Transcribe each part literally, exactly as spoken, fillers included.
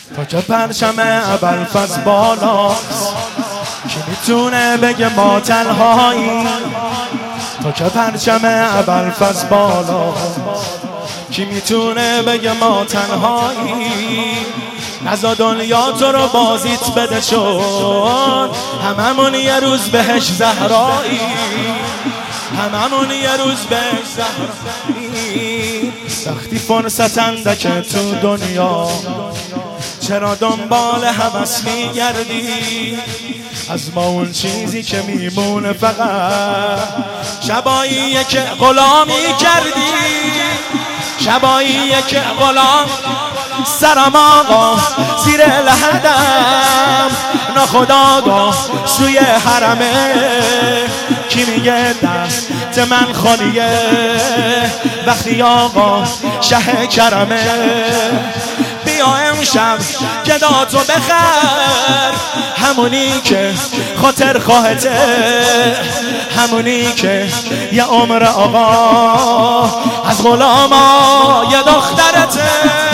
تا که پرچم ابوالفضل بالاست کی میتونه بگه ما تنهایی؟ تا که پرچم ابوالفضل بالاست کی میتونه بگه ما تنهایی؟ نزا دنیا تو رو بازیت بده شد هممون یه روز بهش زهرایی، هممون یه روز بهش زهرایی. وقتی فرصت اندکه تو دنیا چرا دنبال هوس میگردی؟ از ما اون چیزی که میمونه فقط شباییه که غلامی کردی، شباییه که غلام سرم آقا زیر لحدم ناخداگاه سوی حرمه کی میگه دست من خالیه وقتی آقا شه کرمه؟ بیا امشب گداتو بخر همونی که خاطر خواهته، همونی که یه عمر آقا از غلاما یه دخترته.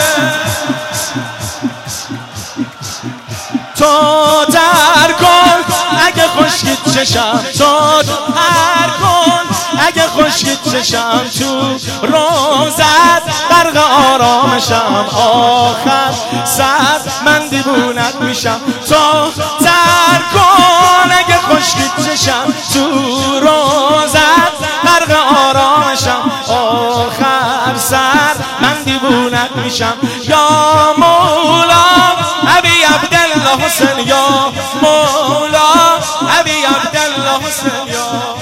تو در کن اگه خشکید چشم، تو در کن اگه خشکید چشم، تو روزت غرق آرامشم، آخر سر من دیوونت میشم. تو در کن اگه خشکید چشم، تو روزت غرق آرامشم، آخر سر من دیوونت میشم. یا مولا ابی عبدالله حسین، یا مولا ابی عبدالله حسین، یا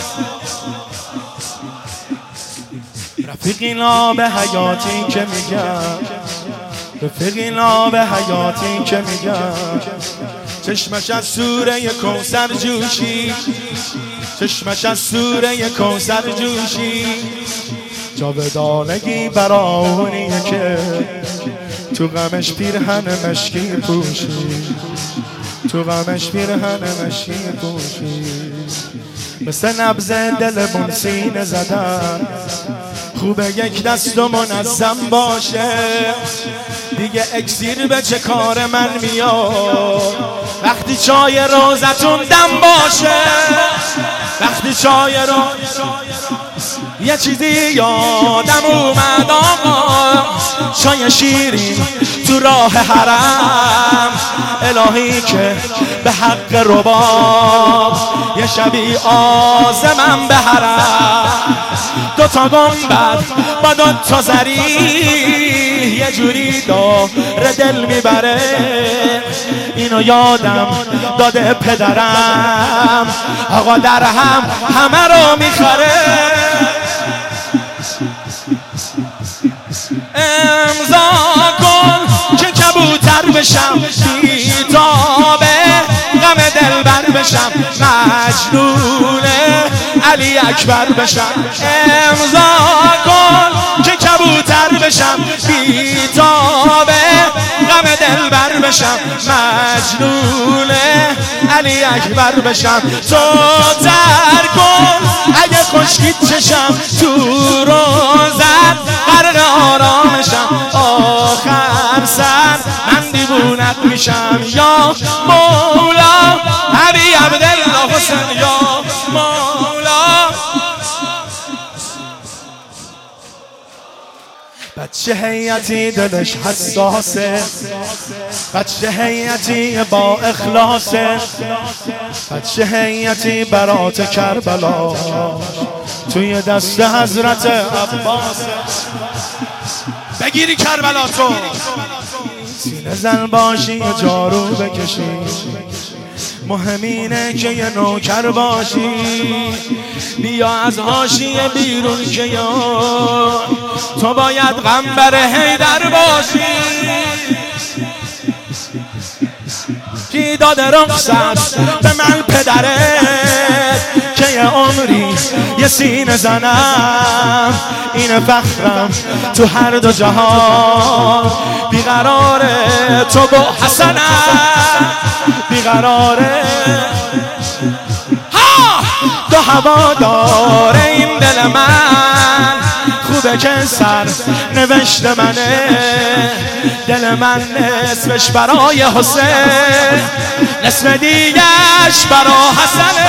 رفیقینا به حیاتی که میگم، رفیقینا به حیاتی که میگم، چشمش از سوره کوثر جوشی، چشمش از سوره کوثر جوشی، جاودانگی برا اونیه که تو غمش پیرهن مشکی پوشی، تو غمش پیرهن مشکی پوشی. مثل نبض دل بون سینه زدن خوبه یک دست و منظم باشه، دیگه اکسیر به چه کار من میاد وقتی چای روزتون دم باشه، وقتی چای روز یه چیزی یادم اومد آقا، چای شیرین تو راه حرم، الهی که به حق رباب یه شبی آزمم به حرم، دوتا گنبد با دوتا زری یه جوری داره دل میبره، اینو یادم داده پدرم آقا در هم همه رو میخره. امضا کن که کبوتر بشم بیتابه غم دلبر بشم، مجنون علی اکبر بشم. امضا کن که کبوتر بشم بیتابه غم دلبر بشم، مجنون علی اکبر بشم. تو تر کن اگه خشکید چشم، تو روزت غرق آرامشم، آخر سر من دیوونت میشم. یا مولا ابی عبدالله حسین، یا مولا. بچه هیئتی دلش حساسه، بچه هیئتی با اخلاصه، بچه هیئتی برات کربلا توی دست حضرت عباسه. بگیری کربلا تو سینه زن باشی جارو بکشی، مهمینه که یه نوکر باشی، بیا از حاشیه بیرون که یا تو باید غمبر حیدر باشی. کی داده رخصت به من پدرت که یه عمری یه سینه زنم، این فخرم تو هر دو جهان، بیقراره تو با حسنم، بیقراره ها دو هوا داره این دل من، خوب چوبک سر نوشته منه، دل من نصفش برای حسین، نصف دیگش برا حسنه.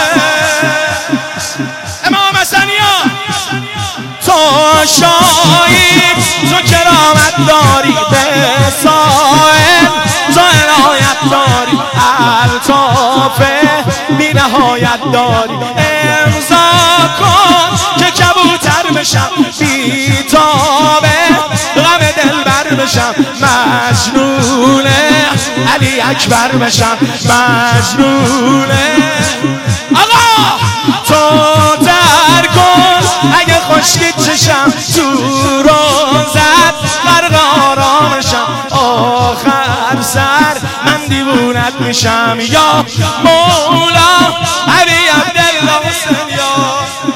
امام حسنیا تو شاهی، تو کرامت داری، به سائل تو عنایت داری، الطاف بی نهایت داری. امضا کن که کبوتر بشم، بی تابه غم دلبر بشم، مجنون علی اکبر بشم، مجنون. آقا تو در کن اگه خشکی چشم، تو روزت غرق آرامشم، آخر سر من دیوونت میشم. یا مولا علی عبدالله حسین یا